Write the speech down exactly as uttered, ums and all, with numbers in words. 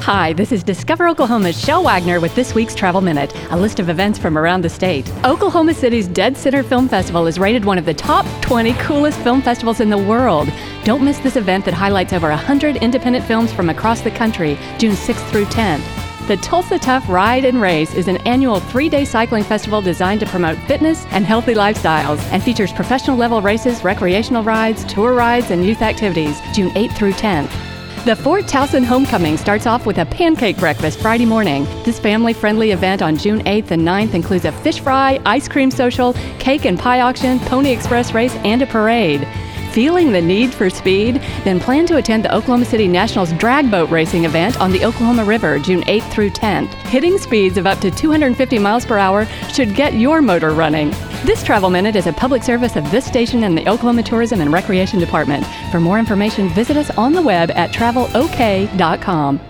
Hi, this is Discover Oklahoma's Shel Wagner with this week's Travel Minute, a list of events from around the state. Oklahoma City's Dead Center Film Festival is rated one of the top twenty coolest film festivals in the world. Don't miss this event that highlights over one hundred independent films from across the country, June sixth through tenth. The Tulsa Tough Ride and Race is an annual three-day cycling festival designed to promote fitness and healthy lifestyles and features professional-level races, recreational rides, tour rides, and youth activities, June eighth through tenth. The Fort Towson Homecoming starts off with a pancake breakfast Friday morning. This family-friendly event on June eighth and ninth includes a fish fry, ice cream social, cake and pie auction, Pony Express race, and a parade. Feeling the need for speed? Then plan to attend the Oklahoma City Nationals drag boat racing event on the Oklahoma River, June eighth through tenth. Hitting speeds of up to two hundred fifty miles per hour should get your motor running. This Travel Minute is a public service of this station and the Oklahoma Tourism and Recreation Department. For more information, visit us on the web at travel o k dot com.